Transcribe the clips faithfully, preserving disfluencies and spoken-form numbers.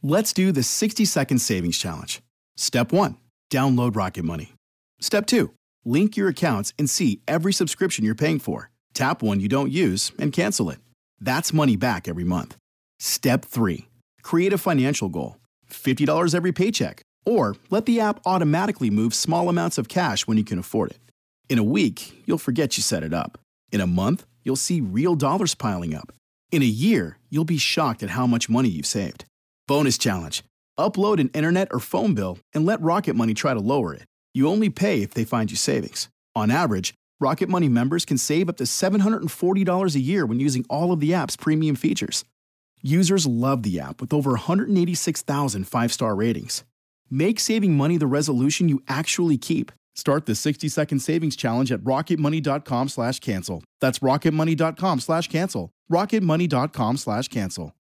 Let's do the sixty second savings challenge. Step one, download Rocket Money. Step two, link your accounts and see every subscription you're paying for. Tap one you don't use and cancel it. That's money back every month. Step three, create a financial goal. fifty dollars every paycheck. Or let the app automatically move small amounts of cash when you can afford it. In a week, you'll forget you set it up. In a month, you'll see real dollars piling up. In a year, you'll be shocked at how much money you've saved. Bonus challenge. Upload an internet or phone bill and let Rocket Money try to lower it. You only pay if they find you savings. On average, Rocket Money members can save up to seven hundred forty dollars a year when using all of the app's premium features. Users love the app with over one hundred eighty-six thousand five-star ratings. Make saving money the resolution you actually keep. Start the sixty second savings challenge at rocketmoney.com slash cancel. That's rocketmoney.com slash cancel. rocketmoney.com slash cancel.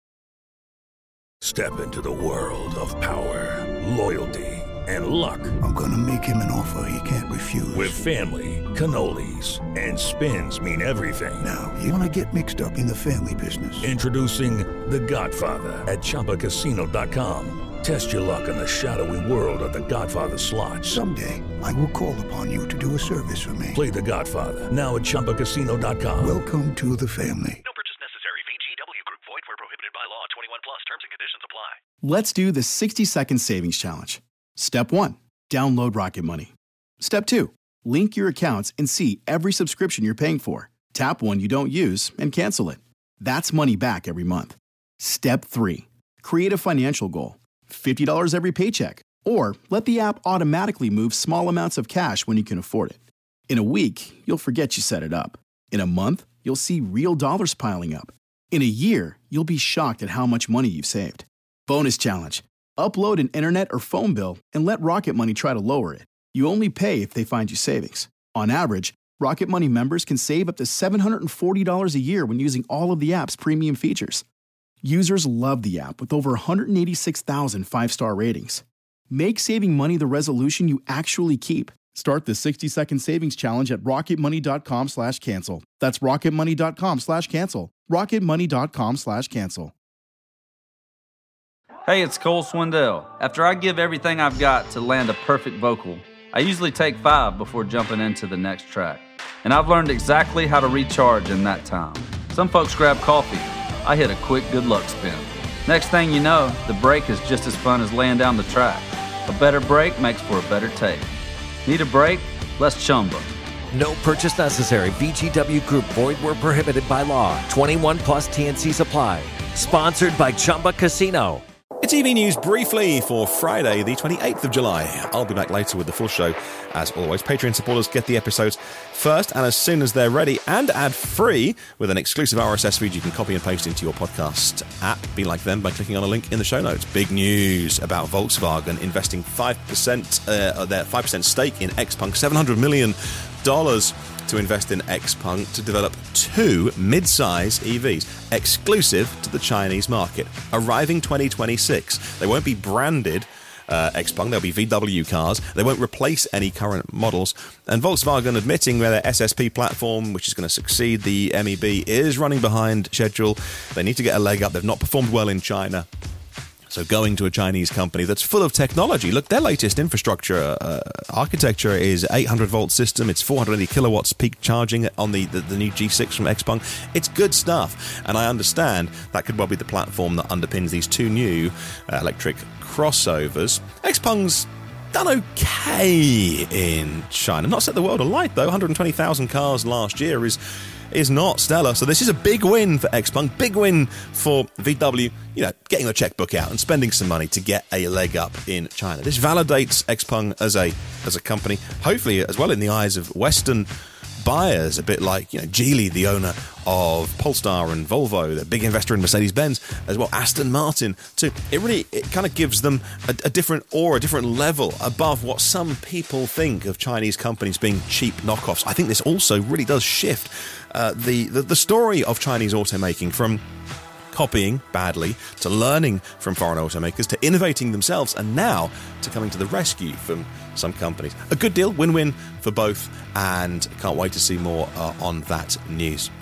Step into the world of power, loyalty, and luck. I'm gonna make him an offer he can't refuse. With family, cannolis, and spins mean everything. Now, you wanna get mixed up in the family business. Introducing The Godfather at Chumba Casino dot com. Test your luck in the shadowy world of The Godfather slot. Someday, I will call upon you to do a service for me. Play The Godfather, now at Chumba Casino dot com. Welcome to the family. No purchase necessary. V G W Group. Void where prohibited by law. twenty-one plus. Terms and conditions apply. Let's do the sixty second savings challenge. Step one, download Rocket Money. Step two, link your accounts and see every subscription you're paying for. Tap one you don't use and cancel it. That's money back every month. Step three, create a financial goal. fifty dollars every paycheck. Or let the app automatically move small amounts of cash when you can afford it. In a week, you'll forget you set it up. In a month, you'll see real dollars piling up. In a year, you'll be shocked at how much money you've saved. Bonus challenge. Upload an internet or phone bill and let Rocket Money try to lower it. You only pay if they find you savings. On average, Rocket Money members can save up to seven hundred forty dollars a year when using all of the app's premium features. Users love the app with over one hundred eighty-six thousand five-star ratings. Make saving money the resolution you actually keep. Start the sixty second savings challenge at rocketmoney.com slash cancel. That's rocketmoney.com slash cancel. rocketmoney.com slash cancel. Hey, it's Cole Swindell. After I give everything I've got to land a perfect vocal, I usually take five before jumping into the next track. And I've learned exactly how to recharge in that time. Some folks grab coffee. I hit a quick good luck spin. Next thing you know, the break is just as fun as laying down the track. A better break makes for a better take. Need a break? Let's chumba. No purchase necessary. V G W Group. Void where prohibited by law. twenty-one plus T N C supply. Sponsored by Chumba Casino. It's E V News briefly for Friday, the twenty-eighth of July. I'll be back later with the full show. As always, Patreon supporters get the episodes first and as soon as they're ready and ad-free with an exclusive R S S feed you can copy and paste into your podcast app. Be like them by clicking on a link in the show notes. Big news about Volkswagen investing five percent uh, their five percent stake in XPeng, seven hundred million dollars to invest in XPeng to develop two mid-size E Vs exclusive to the Chinese market, arriving twenty twenty-six. They won't be branded uh, XPeng, they'll be V W cars. They won't replace any current models. And Volkswagen admitting their S S P platform, which is going to succeed the M E B, is running behind schedule. They need to get a leg up. They've not performed well in China. So going to a Chinese company that's full of technology. Look, their latest infrastructure uh, architecture is eight hundred volt system. It's four hundred eighty kilowatts peak charging on the, the, the new G six from XPeng. It's good stuff. And I understand that could well be the platform that underpins these two new uh, electric crossovers. XPeng's done okay in China. Not set the world alight, though. one hundred twenty thousand cars last year is... is not stellar. So this is a big win for XPeng, big win for V W, you know, getting the checkbook out and spending some money to get a leg up in China. This validates XPeng as a as a company, hopefully as well in the eyes of Western buyers, a bit like, you know, Geely, the owner of Polestar and Volvo, the big investor in Mercedes-Benz, as well Aston Martin too. It really, it kind of gives them a, a different aura, a different level above what some people think of Chinese companies being cheap knockoffs. I think this also really does shift uh, the, the the story of Chinese automaking from copying badly to learning from foreign automakers to innovating themselves and now to coming to the rescue from some companies. A good deal, win-win for both, and can't wait to see more uh, on that news.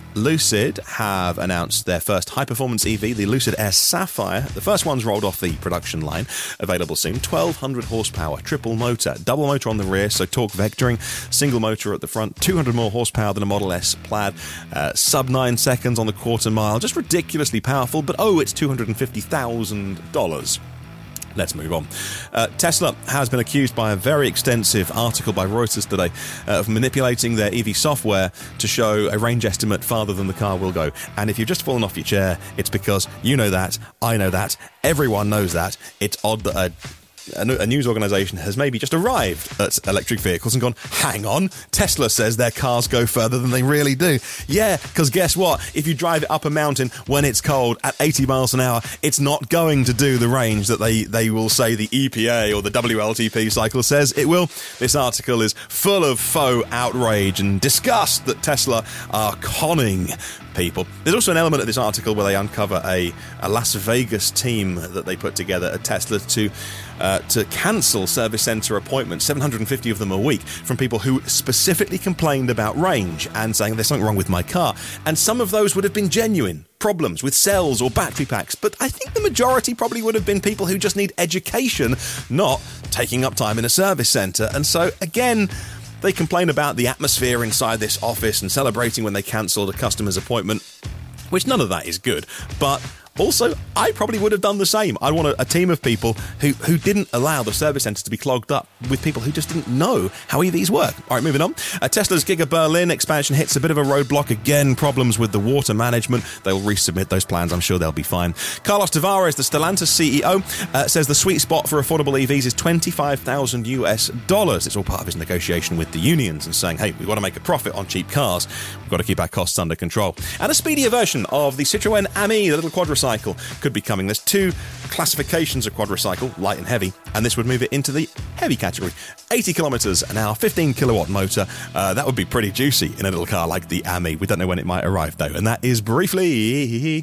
Lucid have announced their first high-performance E V, the Lucid Air Sapphire. The first one's rolled off the production line, available soon. twelve hundred horsepower, triple motor, double motor on the rear, so torque vectoring, single motor at the front, two hundred more horsepower than a Model S Plaid, uh, sub nine seconds on the quarter mile, just ridiculously powerful, but oh, it's two hundred fifty thousand dollars. Let's move on. Uh, Tesla has been accused by a very extensive article by Reuters today uh, of manipulating their E V software to show a range estimate farther than the car will go. And if you've just fallen off your chair, it's because you know that, I know that, everyone knows that. It's odd that a a news organisation has maybe just arrived at electric vehicles and gone, hang on, Tesla says their cars go further than they really do. Yeah, because guess what? If you drive it up a mountain when it's cold at eighty miles an hour, it's not going to do the range that they, they will say the E P A or the W L T P cycle says it will. This article is full of faux outrage and disgust that Tesla are conning people. There's also an element of this article where they uncover a, a Las Vegas team that they put together at Tesla to uh, to cancel service centre appointments, seven hundred fifty of them a week, from people who specifically complained about range and saying there's something wrong with my car. And some of those would have been genuine problems with cells or battery packs, but I think the majority probably would have been people who just need education, not taking up time in a service centre. And so, again, they complain about the atmosphere inside this office and celebrating when they cancelled a customer's appointment, which none of that is good. But also, I probably would have done the same. I want a, a team of people who, who didn't allow the service centres to be clogged up with people who just didn't know how E Vs work. All right, moving on. Uh, Tesla's Giga Berlin expansion hits a bit of a roadblock again. Problems with the water management. They'll resubmit those plans. I'm sure they'll be fine. Carlos Tavares, the Stellantis C E O, uh, says the sweet spot for affordable E Vs is twenty-five thousand US dollars. It's all part of his negotiation with the unions and saying, hey, we want to make a profit on cheap cars. We've got to keep our costs under control. And a speedier version of the Citroën Ami, the little quadricycle, could be coming. There's two classifications of quadricycle, light and heavy, and this would move it into the heavy category. eighty kilometres an hour, fifteen kilowatt motor. Uh, that would be pretty juicy in a little car like the Ami. We don't know when it might arrive, though. And that is briefly...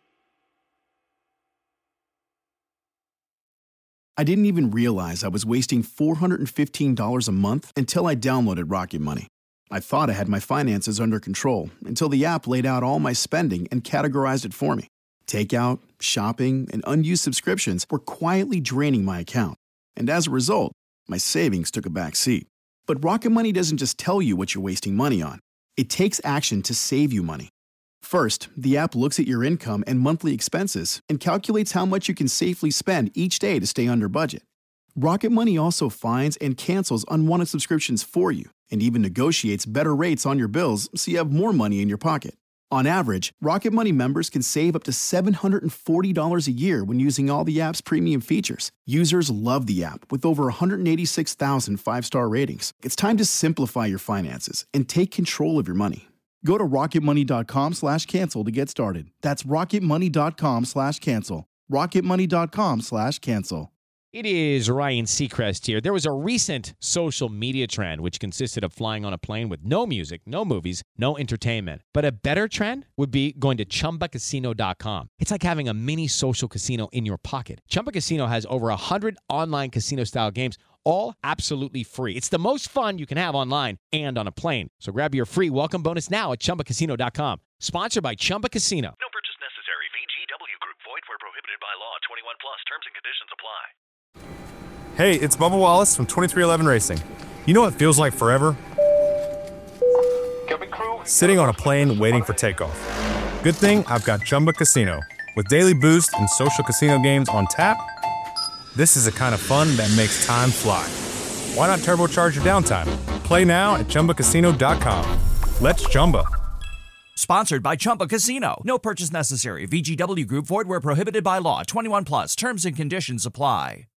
I didn't even realize I was wasting four hundred fifteen dollars a month until I downloaded Rocket Money. I thought I had my finances under control until the app laid out all my spending and categorized it for me. Takeout, shopping, and unused subscriptions were quietly draining my account. And as a result, my savings took a back seat. But Rocket Money doesn't just tell you what you're wasting money on. It takes action to save you money. First, the app looks at your income and monthly expenses and calculates how much you can safely spend each day to stay under budget. Rocket Money also finds and cancels unwanted subscriptions for you and even negotiates better rates on your bills so you have more money in your pocket. On average, Rocket Money members can save up to seven hundred forty dollars a year when using all the app's premium features. Users love the app with over one hundred eighty-six thousand five-star ratings. It's time to simplify your finances and take control of your money. Go to rocketmoney.com slash cancel to get started. That's rocketmoney.com slash cancel. rocketmoney.com slash cancel. It is Ryan Seacrest here. There was a recent social media trend which consisted of flying on a plane with no music, no movies, no entertainment. But a better trend would be going to chumba casino dot com. It's like having a mini social casino in your pocket. Chumba Casino has over one hundred online casino-style games, all absolutely free. It's the most fun you can have online and on a plane. So grab your free welcome bonus now at chumba casino dot com. Sponsored by Chumba Casino. No purchase necessary. V G W Group. Void where prohibited by law. twenty-one plus. Terms and conditions apply. Hey, it's Bubba Wallace from twenty-three eleven Racing. You know what feels like forever? Sitting on a plane waiting for takeoff. Good thing I've got Chumba Casino. With daily boost and social casino games on tap, this is the kind of fun that makes time fly. Why not turbocharge your downtime? Play now at chumba casino dot com. Let's Chumba. Sponsored by Chumba Casino. No purchase necessary. V G W Group. Void where prohibited by law. twenty-one plus. Terms and conditions apply.